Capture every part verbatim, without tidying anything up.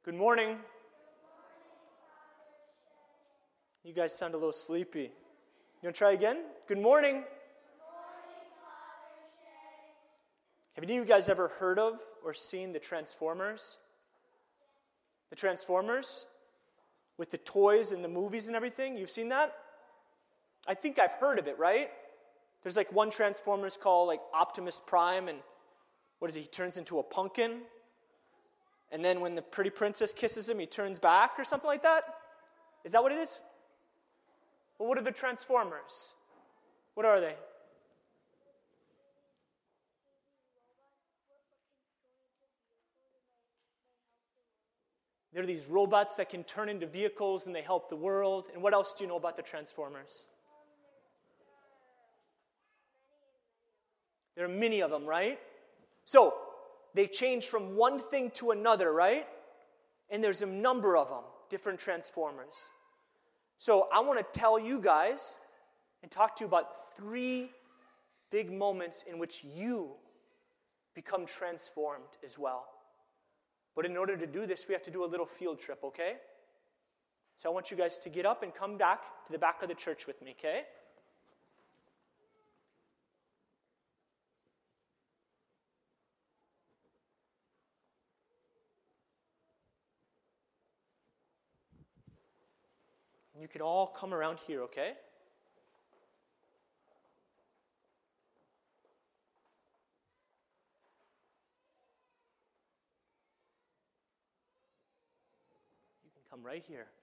Good morning. You guys sound a little sleepy. You want to try again? Good morning. Good morning, Father Shay. Have any of you guys ever heard of or seen the Transformers? The Transformers? With the toys and the movies and everything? You've seen that? I think I've heard of it, right? There's like one Transformers called like Optimus Prime, and what is he? He turns into a pumpkin. And then when the pretty princess kisses him, he turns back or something like that? Is that what it is? Well, what are the Transformers? What are they? They're these robots that can turn into vehicles and they help the world. And what else do you know about the Transformers? There are many of them, right? So, they change from one thing to another, right? And there's a number of them, different Transformers. So I want to tell you guys and talk to you about three big moments in which you become transformed as well. But in order to do this, we have to do a little field trip, okay? So I want you guys to get up and come back to the back of the church with me, okay? You could all come around here, okay? You can come right here.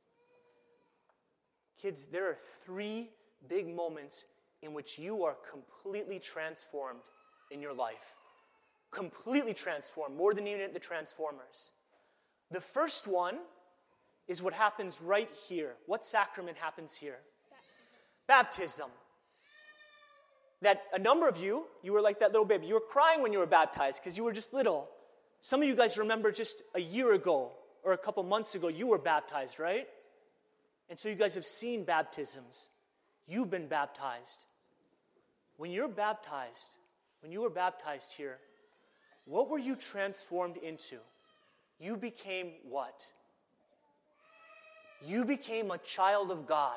Kids, there are three big moments in which you are completely transformed in your life. Completely transformed, more than even the Transformers. The first one is what happens right here. What sacrament happens here? Baptism. Baptism. That a number of you, you were like that little baby. You were crying when you were baptized because you were just little. Some of you guys remember just a year ago or a couple months ago, you were baptized, right? And so you guys have seen baptisms. You've been baptized. When you're baptized, when you were baptized here, what were you transformed into? You became what? You became a child of God.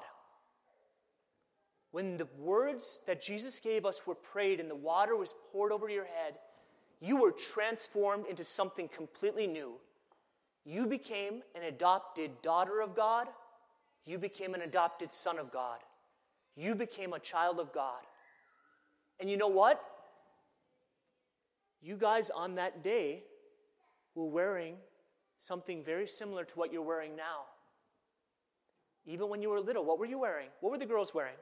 When the words that Jesus gave us were prayed and the water was poured over your head, you were transformed into something completely new. You became an adopted daughter of God. You became an adopted son of God. You became a child of God. And you know what? You guys on that day were wearing something very similar to what you're wearing now. Even when you were little, what were you wearing? What were the girls wearing?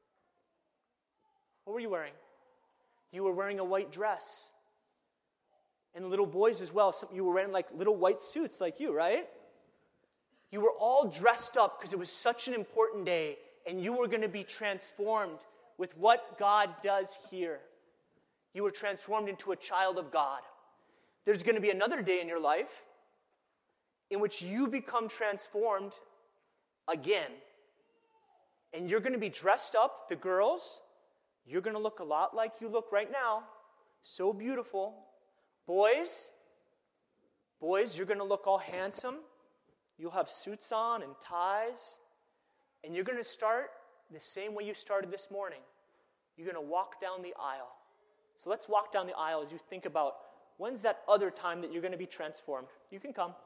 What were you wearing? You were wearing a white dress. And the little boys as well. Some, you were wearing like little white suits like you, right? You were all dressed up because it was such an important day. And you were going to be transformed with what God does here. You were transformed into a child of God. There's going to be another day in your life in which you become transformed again. And you're going to be dressed up, the girls. You're going to look a lot like you look right now. So beautiful. Boys, boys, you're going to look all handsome. You'll have suits on and ties. And you're going to start the same way you started this morning. You're going to walk down the aisle. So let's walk down the aisle as you think about when's that other time that you're going to be transformed. You can come.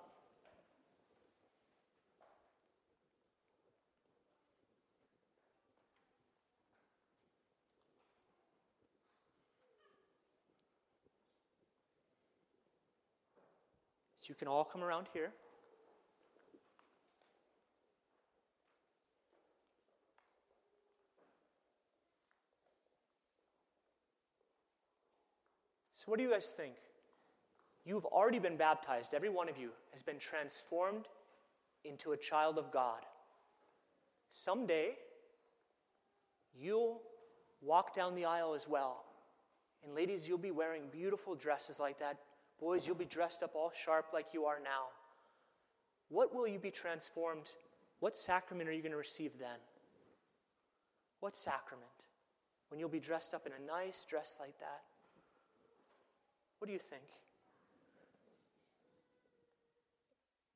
So you can all come around here. So what do you guys think? You've already been baptized. Every one of you has been transformed into a child of God. Someday, you'll walk down the aisle as well. And ladies, you'll be wearing beautiful dresses like that. Boys, you'll be dressed up all sharp like you are now. What will you be transformed? What sacrament are you going to receive then? What sacrament? When you'll be dressed up in a nice dress like that. What do you think?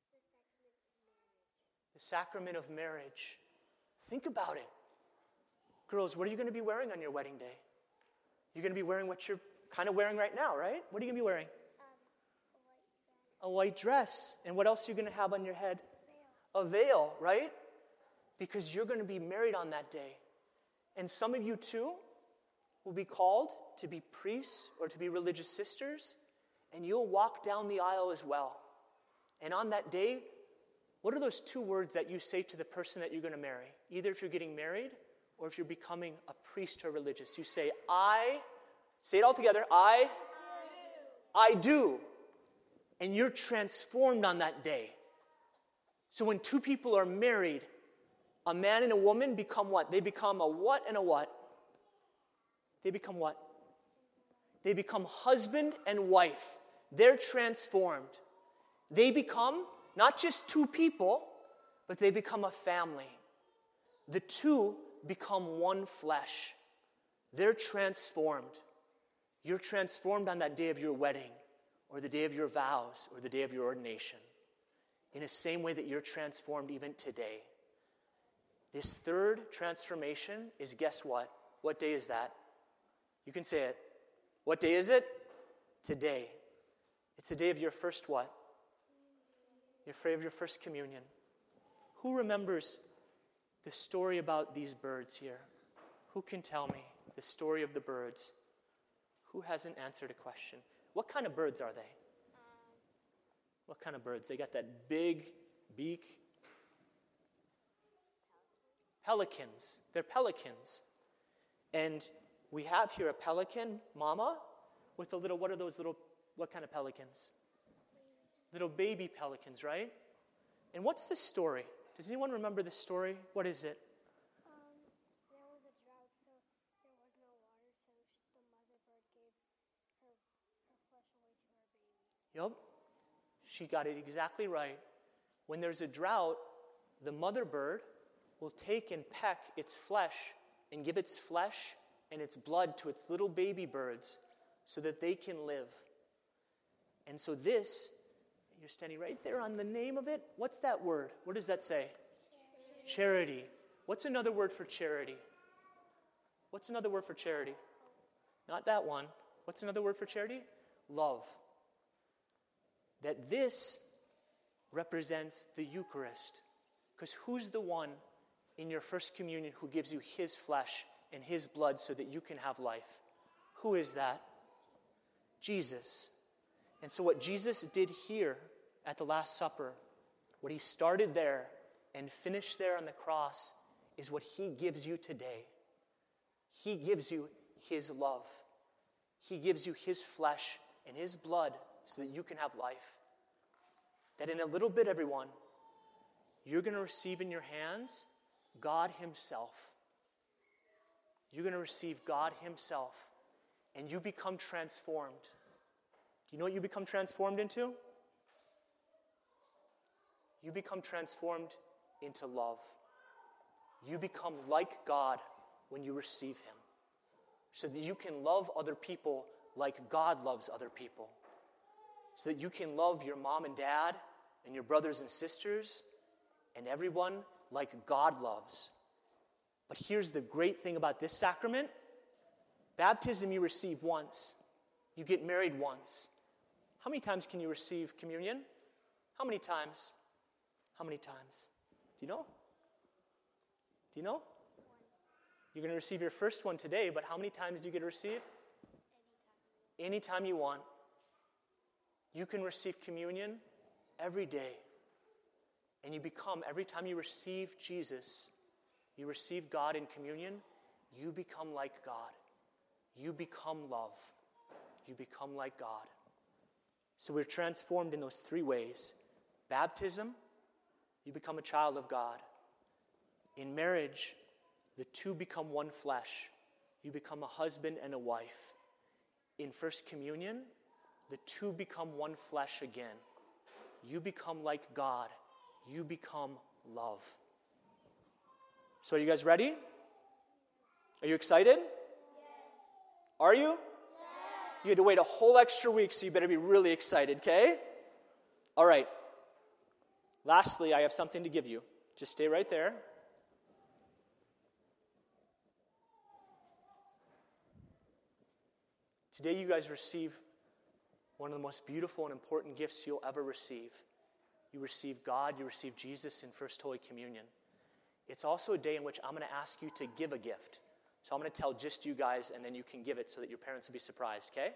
The sacrament of marriage. Think about it. Girls, what are you going to be wearing on your wedding day? You're going to be wearing what you're kind of wearing right now, right? What are you going to be wearing? Um, a white dress. A white dress. And what else are you going to have on your head? A veil. A veil, right? Because you're going to be married on that day. And some of you too will be called to be priests or to be religious sisters, and you'll walk down the aisle as well. And on that day, what are those two words that you say to the person that you're going to marry? Either if you're getting married or if you're becoming a priest or religious. You say, I, say it all together, I, I do. I do. And you're transformed on that day. So when two people are married, a man and a woman become what? They become a what and a what? They become what? They become husband and wife. They're transformed. They become not just two people, but they become a family. The two become one flesh. They're transformed. You're transformed on that day of your wedding, or the day of your vows, or the day of your ordination. In the same way that you're transformed even today. This third transformation is, guess what? What day is that? You can say it. What day is it? Today. It's the day of your first what? You're afraid of your first communion. Who remembers the story about these birds here? Who can tell me the story of the birds? Who hasn't answered a question? What kind of birds are they? What kind of birds? They got that big beak. Pelicans. They're pelicans. And we have here a pelican mama with a little, what are those little, what kind of pelicans? Little baby pelicans, right? And what's the story? Does anyone remember the story? What is it? Um, there was a drought, so there was no water, so the mother bird gave her, her flesh away to her babies. Yep. She got it exactly right. When there's a drought, the mother bird will take and peck its flesh and give its flesh and its blood to its little baby birds so that they can live. And so this, you're standing right there on the name of it. What's that word? What does that say? Charity. Charity. What's another word for charity? What's another word for charity? Not that one. What's another word for charity? Love. That this represents the Eucharist. Because who's the one in your first communion who gives you his flesh and his blood so that you can have life? Who is that? Jesus. And so what Jesus did here at the Last Supper, what he started there and finished there on the cross, is what he gives you today. He gives you his love. He gives you his flesh and his blood so that you can have life. That in a little bit, everyone, you're going to receive in your hands God himself. You're going to receive God himself, and you become transformed. Do you know what you become transformed into? You become transformed into love. You become like God when you receive him, so that you can love other people like God loves other people, so that you can love your mom and dad and your brothers and sisters and everyone like God loves. But here's the great thing about this sacrament. Baptism you receive once. You get married once. How many times can you receive communion? How many times? How many times? Do you know? Do you know? You're going to receive your first one today, but how many times do you get to receive? Anytime. Anytime you want. You can receive communion every day. And you become, every time you receive Jesus, you receive God in communion, you become like God. You become love. You become like God. So we're transformed in those three ways. Baptism, you become a child of God. In marriage, the two become one flesh. You become a husband and a wife. In First Communion, the two become one flesh again. You become like God. You become love. So are you guys ready? Are you excited? Yes. Are you? Yes. You had to wait a whole extra week, so you better be really excited, okay? All right. Lastly, I have something to give you. Just stay right there. Today you guys receive one of the most beautiful and important gifts you'll ever receive. You receive God, you receive Jesus in First Holy Communion. It's also a day in which I'm going to ask you to give a gift. So I'm going to tell just you guys, and then you can give it so that your parents will be surprised, okay?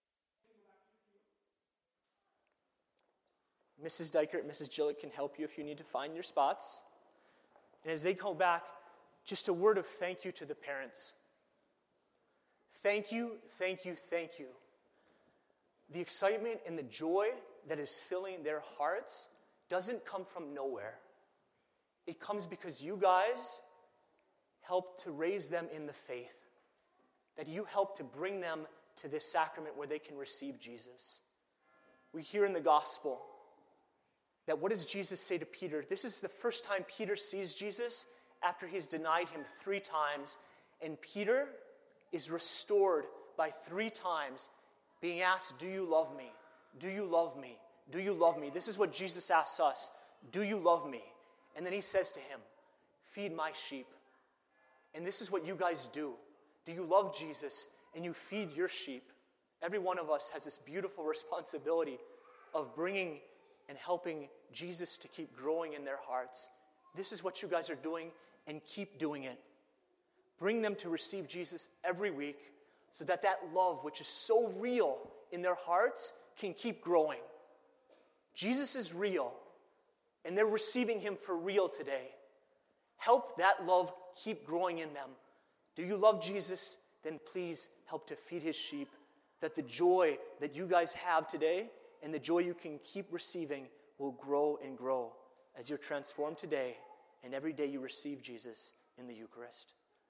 Missus Dykert, Missus Gillett can help you if you need to find your spots. And as they come back, just a word of thank you to the parents. Thank you, thank you, thank you. The excitement and the joy that is filling their hearts doesn't come from nowhere. It comes because you guys helped to raise them in the faith, that you helped to bring them to this sacrament where they can receive Jesus. We hear in the gospel that what does Jesus say to Peter? This is the first time Peter sees Jesus after he's denied him three times, and Peter is restored by three times being asked, do you love me? Do you love me? Do you love me? This is what Jesus asks us. Do you love me? And then he says to him, feed my sheep. And this is what you guys do. Do you love Jesus and you feed your sheep? Every one of us has this beautiful responsibility of bringing and helping Jesus to keep growing in their hearts. This is what you guys are doing, and keep doing it. Bring them to receive Jesus every week so that that love, which is so real in their hearts, can keep growing. Jesus is real, and they're receiving him for real today. Help that love keep growing in them. Do you love Jesus? Then please help to feed his sheep, that the joy that you guys have today and the joy you can keep receiving will grow and grow as you're transformed today and every day you receive Jesus in the Eucharist.